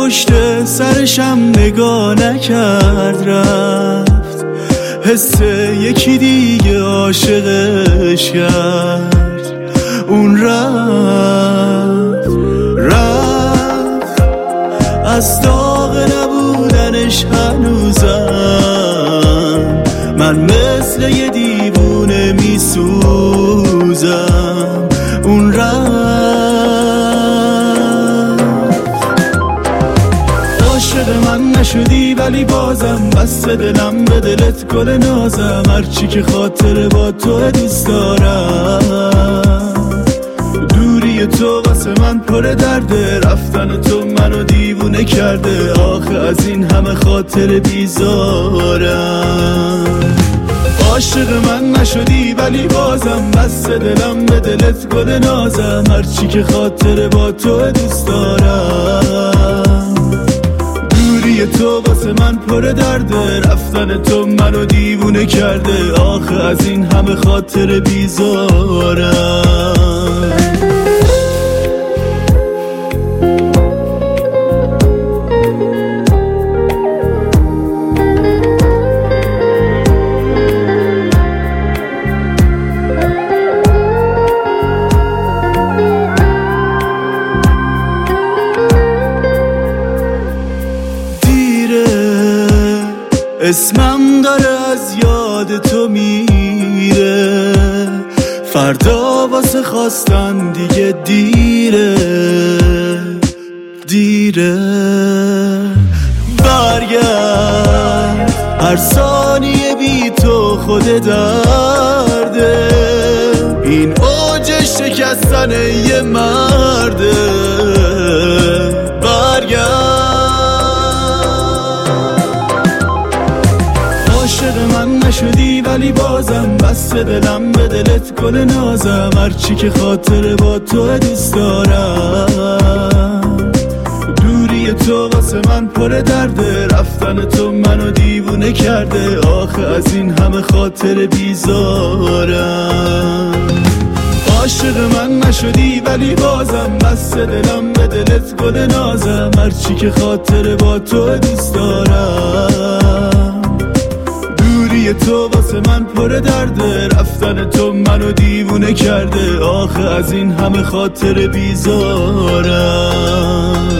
پشت سرشم نگاه نکرد رفت، حس یکی دیگه عاشقش کرد. اون رفت از داغ نبودنش هنوزم، من مثل یه دیوونه میسوزم. اون عاشق من نشدی ولی بازم بسته دلم به دلت گل نازم، هرچی که خاطره با تو دوست دارم. دوری تو واسه من پر درده، رفتن تو منو دیوونه کرده، آخه از این همه خاطر بیزارم. عاشق من نشدی ولی بازم بسته دلم به دلت گل نازم، هرچی که خاطره با تو دوست دارم. دوری تو واسه من پر درده، رفتن تو منو دیوونه کرده، آخه از این همه خاطر بیزارم. اسمم داره از یاد تو میره، فردا واسه خواستن دیگه دیره. برگرد هر ثانیه بی تو خود درده، این اوج شکستن یه مرده. برگرد من نشدی ولی بازم بسته دلم به دلت گل نازم، هرچی که خاطره با تو دوست دارم. دوری تو واسه من پر درده، رفتن تو منو دیوونه کرده، آخه از این همه خاطر بیزارم. عاشق من نشدی ولی بازم بسته دلم به دلت گل نازم، هرچی که خاطره با تو دوست دارم. تو واسه من پر درده، رفتن تو منو دیوونه کرده، آخه از این همه خاطر بیزارم.